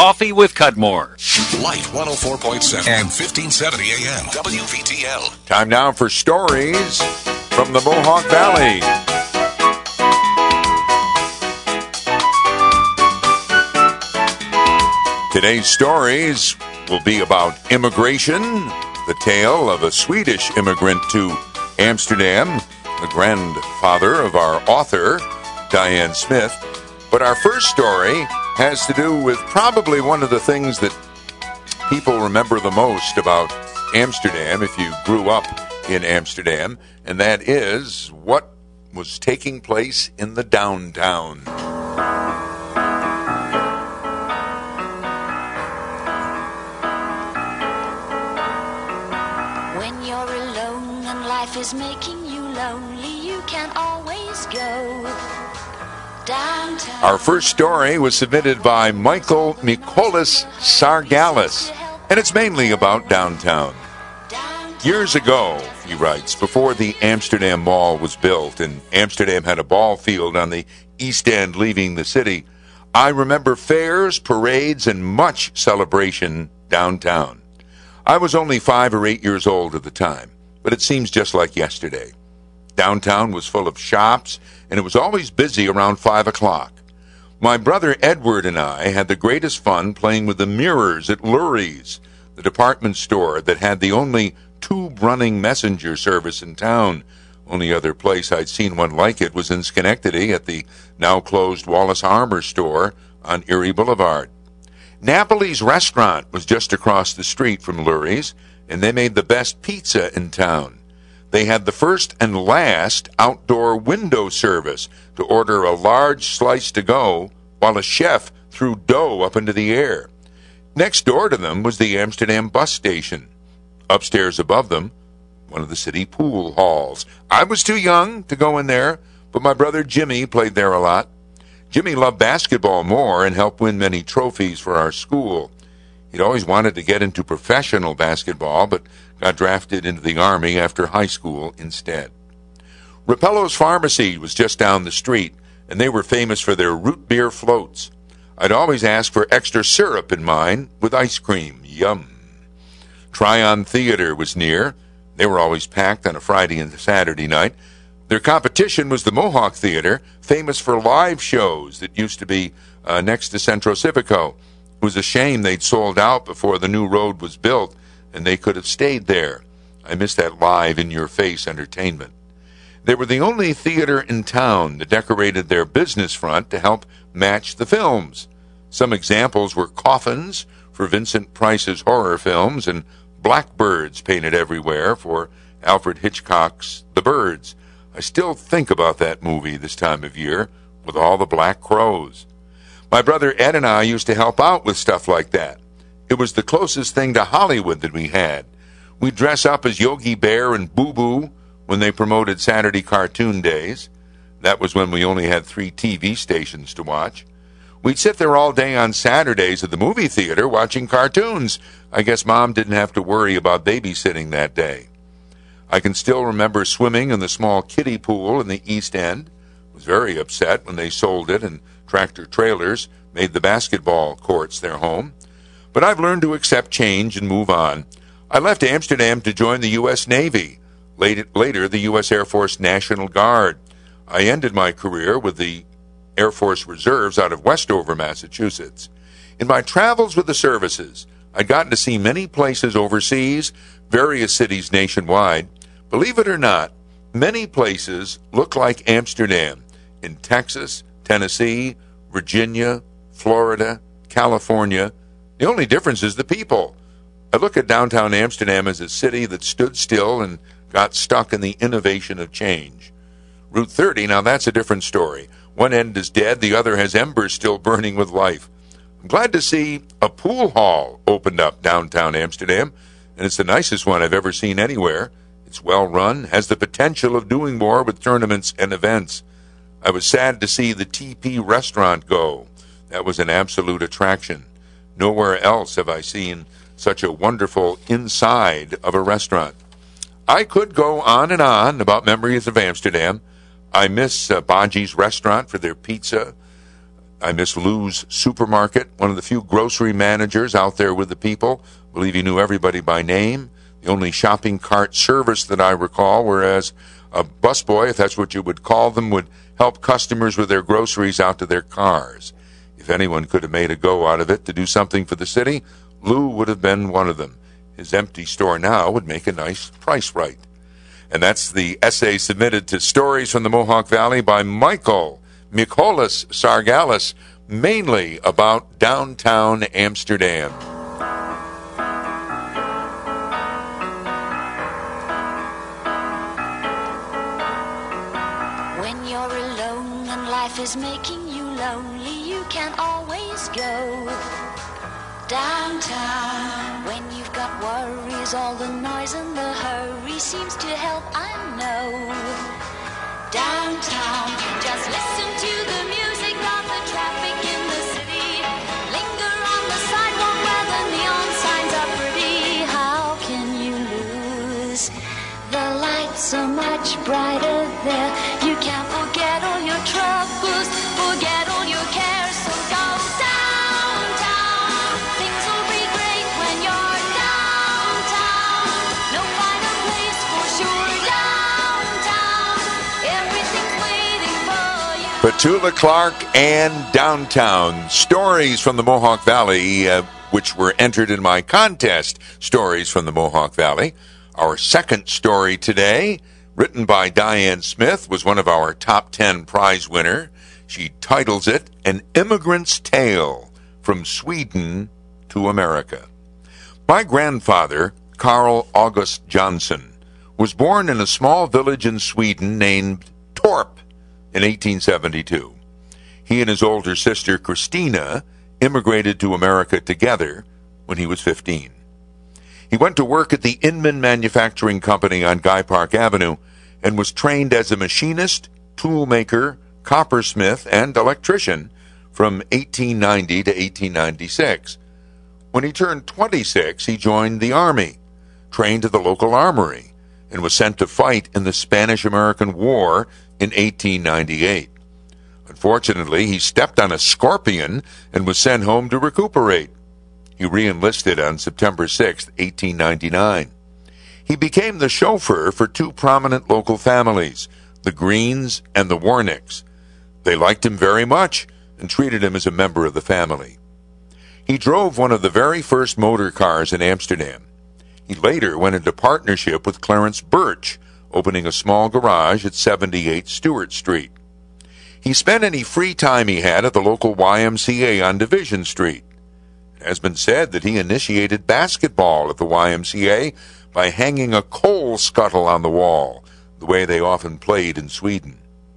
Coffee with Cudmore. Light 104.7 and 1570 AM. WVTL. Time now for stories from the Mohawk Valley. Today's stories will be about immigration, the tale of a Swedish immigrant to Amsterdam, the grandfather of our author, Diane Smith. But our first story has to do with probably one of the things that people remember the most about Amsterdam if you grew up in Amsterdam, and that is what was taking place in the downtown. When you're alone and life is making you lonely, you can always go downtown. Our first story was submitted by Michael Mikolas Sargalis, and it's mainly about downtown. Years ago, he writes, before the Amsterdam Mall was built and Amsterdam had a ball field on the East End leaving the city, I remember fairs, parades, and much celebration downtown. I was only 5 or 8 years old at the time, but it seems just like yesterday. Downtown was full of shops, and it was always busy around 5 o'clock. My brother Edward and I had the greatest fun playing with the mirrors at Lurie's, the department store that had the only tube-running messenger service in town. Only other place I'd seen one like it was in Schenectady at the now-closed Wallace Armour store on Erie Boulevard. Napoli's restaurant was just across the street from Lurie's, and they made the best pizza in town. They had the first and last outdoor window service to order a large slice to go while a chef threw dough up into the air. Next door to them was the Amsterdam bus station. Upstairs above them, one of the city pool halls. I was too young to go in there, but my brother Jimmy played there a lot. Jimmy loved basketball more and helped win many trophies for our school. He'd always wanted to get into professional basketball, but got drafted into the Army after high school instead. Rapello's Pharmacy was just down the street, and they were famous for their root beer floats. I'd always ask for extra syrup in mine with ice cream. Yum. Tryon Theater was near. They were always packed on a Friday and Saturday night. Their competition was the Mohawk Theater, famous for live shows that used to be next to Centro Civico. It was a shame they'd sold out before the new road was built, and they could have stayed there. I miss that live, in-your-face entertainment. They were the only theater in town that decorated their business front to help match the films. Some examples were coffins for Vincent Price's horror films and blackbirds painted everywhere for Alfred Hitchcock's The Birds. I still think about that movie this time of year with all the black crows. My brother Ed and I used to help out with stuff like that. It was the closest thing to Hollywood that we had. We'd dress up as Yogi Bear and Boo Boo when they promoted Saturday cartoon days. That was when we only had 3 TV stations to watch. We'd sit there all day on Saturdays at the movie theater watching cartoons. I guess Mom didn't have to worry about babysitting that day. I can still remember swimming in the small kiddie pool in the East End. I was very upset when they sold it and tractor trailers made the basketball courts their home. But I've learned to accept change and move on. I left Amsterdam to join the U.S. Navy, later the U.S. Air Force National Guard. I ended my career with the Air Force Reserves out of Westover, Massachusetts. In my travels with the services, I'd gotten to see many places overseas, various cities nationwide. Believe it or not, many places look like Amsterdam in Texas, Tennessee, Virginia, Florida, California. The only difference is the people. I look at downtown Amsterdam as a city that stood still and got stuck in the innovation of change. Route 30, now that's a different story. One end is dead, the other has embers still burning with life. I'm glad to see a pool hall opened up downtown Amsterdam, and it's the nicest one I've ever seen anywhere. It's well run, has the potential of doing more with tournaments and events. I was sad to see the TP restaurant go. That was an absolute attraction. Nowhere else have I seen such a wonderful inside of a restaurant. I could go on and on about memories of Amsterdam. I miss Baji's restaurant for their pizza. I miss Lou's Supermarket, one of the few grocery managers out there with the people. I believe he knew everybody by name. The only shopping cart service that I recall, whereas a busboy, if that's what you would call them, would help customers with their groceries out to their cars. If anyone could have made a go out of it to do something for the city, Lou would have been one of them. His empty store now would make a nice price right. And that's the essay submitted to Stories from the Mohawk Valley by Michael Mikolas Sargalis, mainly about downtown Amsterdam. When you're alone and life is making you lonely, you can always go downtown. When you've got worries, all the noise and the hurry seems to help, I know. Downtown, just listen to the music of the traffic in the city. Linger on the sidewalk where the neon signs are pretty. How can you lose? The lights are much brighter there. You can't forget all your troubles, forget all your cares, so go downtown. Things will be great when you're downtown. No finer place for sure, downtown. Everything's waiting for you. Petula Clark and Downtown. Stories from the Mohawk Valley, which were entered in my contest, Stories from the Mohawk Valley. Our second story today, written by Diane Smith, was one of our top 10 prize winner. She titles it An Immigrant's Tale from Sweden to America. My grandfather, Carl August Johnson, was born in a small village in Sweden named Torp in 1872. He and his older sister, Christina, immigrated to America together when he was 15. He went to work at the Inman Manufacturing Company on Guy Park Avenue and was trained as a machinist, toolmaker, coppersmith, and electrician from 1890 to 1896. When he turned 26, he joined the Army, trained at the local armory, and was sent to fight in the Spanish-American War in 1898. Unfortunately, he stepped on a scorpion and was sent home to recuperate. He re-enlisted on September 6, 1899. He became the chauffeur for two prominent local families, the Greens and the Warnicks. They liked him very much and treated him as a member of the family. He drove one of the very first motor cars in Amsterdam. He later went into partnership with Clarence Birch, opening a small garage at 78 Stewart Street. He spent any free time he had at the local YMCA on Division Street. It has been said that he initiated basketball at the YMCA by hanging a coal scuttle on the wall, the way they often played in Sweden.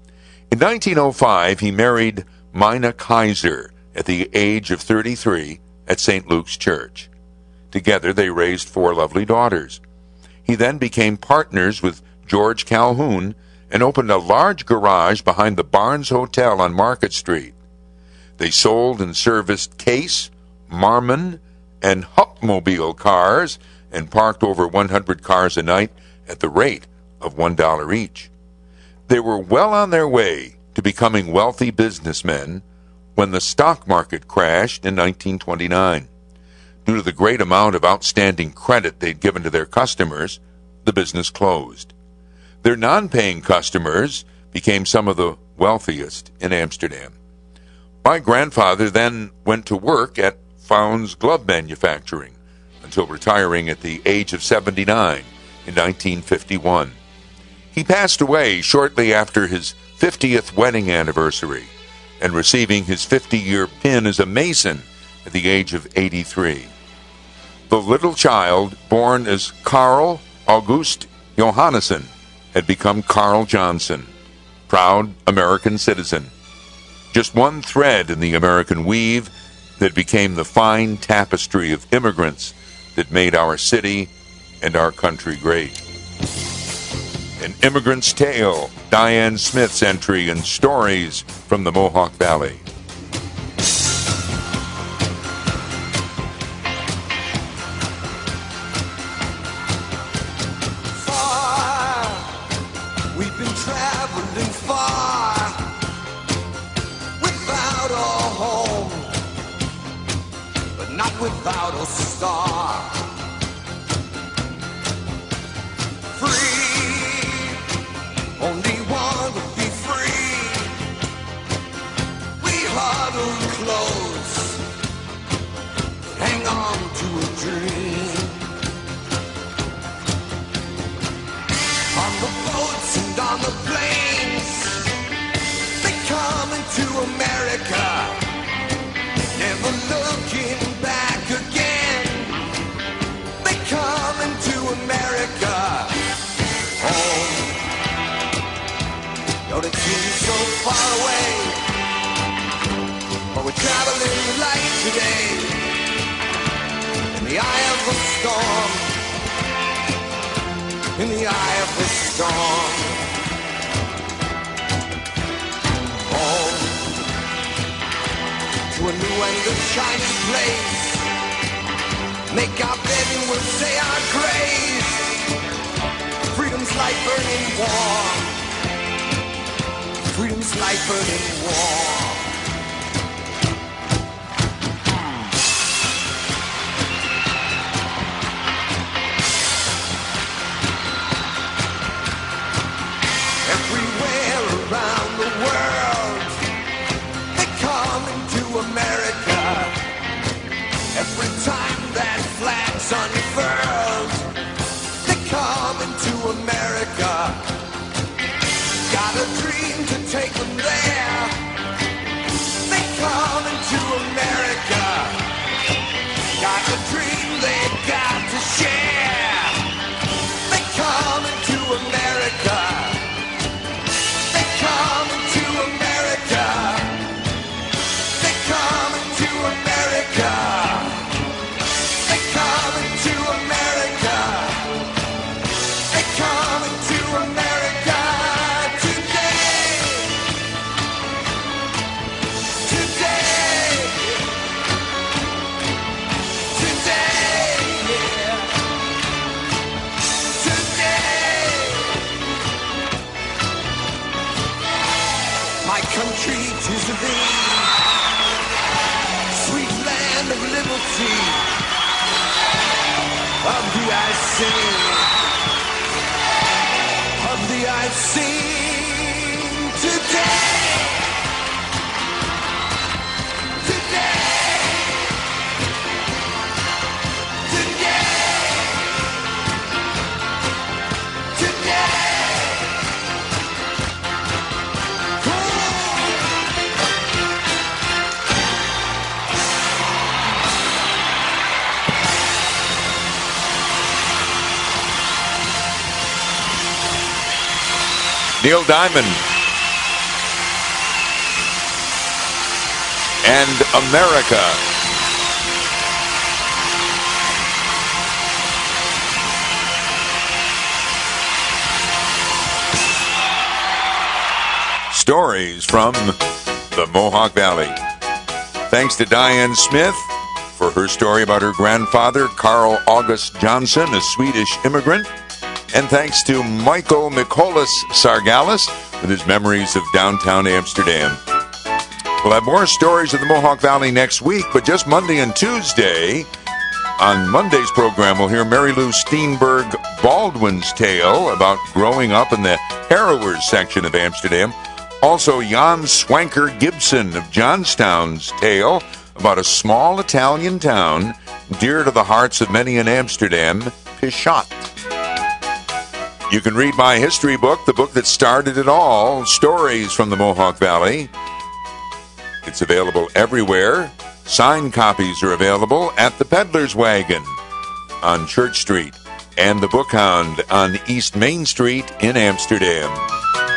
In 1905, he married Mina Kaiser at the age of 33 at St. Luke's Church. Together, they raised 4 lovely daughters. He then became partners with George Calhoun and opened a large garage behind the Barnes Hotel on Market Street. They sold and serviced Case, Marmon, and Hupmobile cars and parked over 100 cars a night at the rate of $1 each. They were well on their way to becoming wealthy businessmen when the stock market crashed in 1929. Due to the great amount of outstanding credit they'd given to their customers, the business closed. Their non-paying customers became some of the wealthiest in Amsterdam. My grandfather then went to work at Founds Glove Manufacturing until retiring at the age of 79 in 1951. He passed away shortly after his 50th wedding anniversary and receiving his 50-year pin as a mason at the age of 83. The little child, born as Carl August Johannesson, had become Carl Johnson, proud American citizen. Just one thread in the American weave that became the fine tapestry of immigrants that made our city and our country great. An Immigrant's Tale, Diane Smith's entry in Stories from the Mohawk Valley. We've been traveling far without all not without a star. Free, only want to be free. We huddle close, hang on to a dream. On the boats and on the planes, they come into America, never looking back again. They come into America, home. Though it seems so far away, but we're traveling light today, in the eye of the storm, in the eye of the storm. Home to a new and a shining place. Make our bed and we'll say our grace. Freedom's light burning warm. Freedom's light burning warm. Everywhere around the world, they come into America. Every time that flag's unfurled, they come into America. Got a dream to take them there. They come into America. Got a dream they've got to share. They come into America. They come into America. They come into America. They come into America. They come into America today. Today. Today. Today. My country, 'tis of thee, sweet land of liberty. Of thee I sing, of thee I sing today. Today. Today. Today. Neil Diamond and America. Stories from the Mohawk Valley. Thanks to Diane Smith for her story about her grandfather, Carl August Johnson, a Swedish immigrant. And thanks to Michael Mikolas Sargalis with his memories of downtown Amsterdam. We'll have more stories of the Mohawk Valley next week, but just Monday and Tuesday. On Monday's program, we'll hear Mary Lou Steenberg Baldwin's tale about growing up in the Harrowers section of Amsterdam. Also, Jan Swanker Gibson of Johnstown's tale about a small Italian town dear to the hearts of many in Amsterdam, Pichat. You can read my history book, the book that started it all, Stories from the Mohawk Valley. It's available everywhere. Signed copies are available at the Peddler's Wagon on Church Street and the Bookhound on East Main Street in Amsterdam.